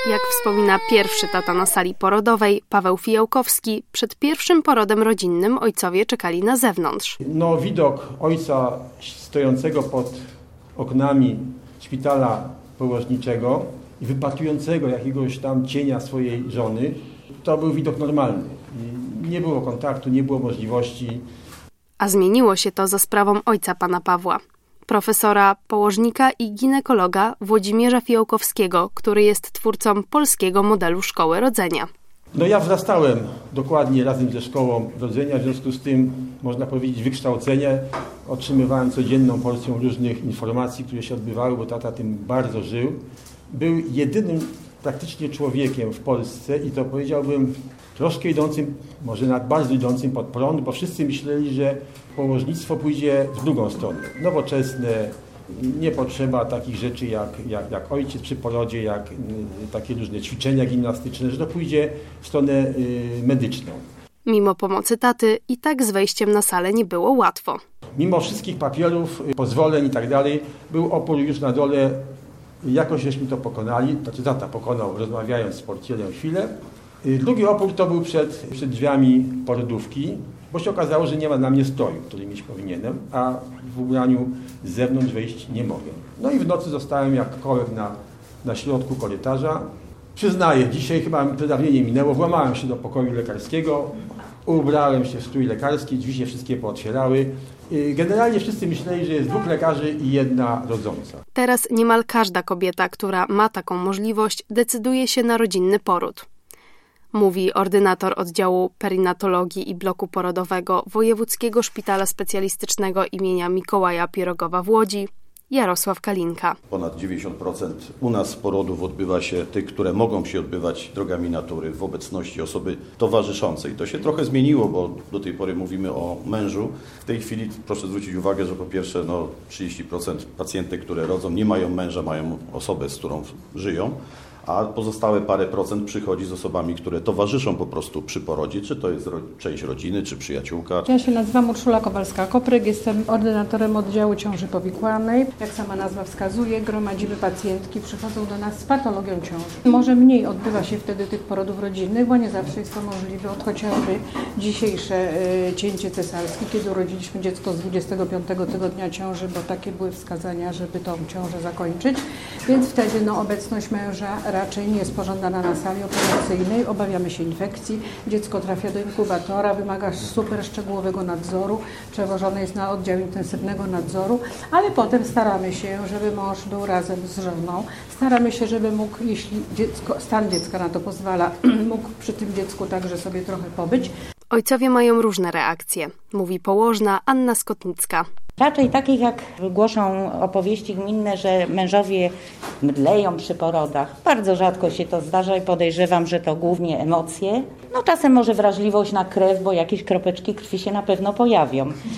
Jak wspomina pierwszy tata na sali porodowej, Paweł Fijałkowski, przed pierwszym porodem rodzinnym ojcowie czekali na zewnątrz. Widok ojca stojącego pod oknami szpitala położniczego i wypatrującego jakiegoś tam cienia swojej żony, to był widok normalny. Nie było kontaktu, nie było możliwości. A zmieniło się to za sprawą ojca pana Pawła, profesora, położnika i ginekologa Włodzimierza Fijałkowskiego, który jest twórcą polskiego modelu szkoły rodzenia. Ja wzrastałem dokładnie razem ze szkołą rodzenia, w związku z tym, można powiedzieć, wykształcenie. Otrzymywałem codzienną porcję różnych informacji, które się odbywały, bo tata tym bardzo żył. Był jedynym praktycznie człowiekiem w Polsce i to powiedziałbym troszkę idącym, może nawet bardzo idącym pod prąd, bo wszyscy myśleli, że położnictwo pójdzie w drugą stronę. Nowoczesne, nie potrzeba takich rzeczy jak ojciec przy porodzie, jak takie różne ćwiczenia gimnastyczne, że to pójdzie w stronę medyczną. Mimo pomocy taty i tak z wejściem na salę nie było łatwo. Mimo wszystkich papierów, pozwoleń i tak dalej, był opór już na dole. Jakoś żeśmy to pokonali, tata pokonał, rozmawiając z portierem chwilę. Drugi opór to był przed drzwiami porodówki, bo się okazało, że nie ma dla mnie stroju, który mieć powinienem, a w ubraniu z zewnątrz wejść nie mogę. I w nocy zostałem jak kołek na środku korytarza. Przyznaję, dzisiaj chyba przedawnienie minęło, włamałem się do pokoju lekarskiego, ubrałem się w strój lekarski, drzwi się wszystkie pootwierały. Generalnie wszyscy myśleli, że jest 2 lekarzy i 1 rodząca. Teraz niemal każda kobieta, która ma taką możliwość, decyduje się na rodzinny poród. Mówi ordynator oddziału perinatologii i bloku porodowego Wojewódzkiego Szpitala Specjalistycznego imienia Mikołaja Pierogowa w Łodzi, Jarosław Kalinka. Ponad 90% u nas porodów odbywa się tych, które mogą się odbywać drogami natury w obecności osoby towarzyszącej. To się trochę zmieniło, bo do tej pory mówimy o mężu. W tej chwili proszę zwrócić uwagę, że po pierwsze 30% pacjentek, które rodzą, nie mają męża, mają osobę, z którą żyją, a pozostałe parę procent przychodzi z osobami, które towarzyszą po prostu przy porodzie, czy to jest część rodziny, czy przyjaciółka. Ja się nazywam Urszula Kowalska-Kopryk, jestem ordynatorem oddziału ciąży powikłanej. Jak sama nazwa wskazuje, gromadzimy pacjentki, przychodzą do nas z patologią ciąży. Może mniej odbywa się wtedy tych porodów rodzinnych, bo nie zawsze jest to możliwe, od chociażby dzisiejsze cięcie cesarskie, kiedy urodziliśmy dziecko z 25 tygodnia ciąży, bo takie były wskazania, żeby tą ciążę zakończyć, więc wtedy obecność męża raczej nie jest pożądana na sali operacyjnej, obawiamy się infekcji, dziecko trafia do inkubatora, wymaga super szczegółowego nadzoru, przewożone jest na oddział intensywnego nadzoru, ale potem staramy się, żeby mąż był razem z żoną, staramy się, żeby mógł, jeśli stan dziecka na to pozwala, mógł przy tym dziecku także sobie trochę pobyć. Ojcowie mają różne reakcje, mówi położna Anna Skotnicka. Raczej takich, jak głoszą opowieści gminne, że mężowie mdleją przy porodach. Bardzo rzadko się to zdarza i podejrzewam, że to głównie emocje. Czasem może wrażliwość na krew, bo jakieś kropeczki krwi się na pewno pojawią.